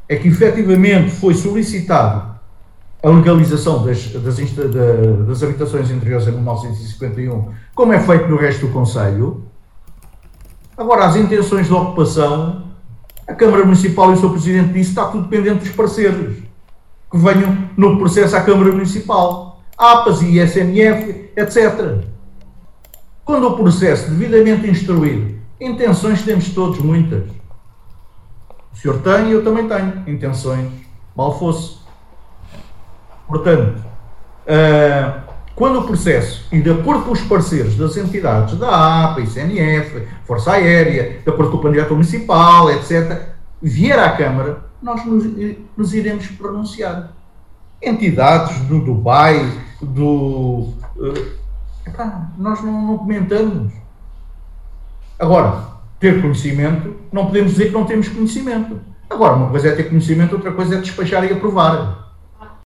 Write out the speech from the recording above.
é que efetivamente foi solicitado a legalização das habitações interiores em 1951, como é feito no resto do Conselho. Agora, as intenções de ocupação, a Câmara Municipal e o seu Presidente disse, está tudo dependente dos parceiros que venham no processo à Câmara Municipal, APAS e ISMF, etc. Quando o processo devidamente instruído, intenções temos todos muitas. O senhor tem e eu também tenho intenções, mal fosse. Portanto, quando o processo, e de acordo com os parceiros das entidades da APA, ICNF, Força Aérea, de acordo com o Plano Diretor Municipal, etc., vier à Câmara, nós nos iremos pronunciar. Entidades do Dubai, nós não comentamos. Agora, ter conhecimento, não podemos dizer que não temos conhecimento. Agora, uma coisa é ter conhecimento, outra coisa é despachar e aprovar.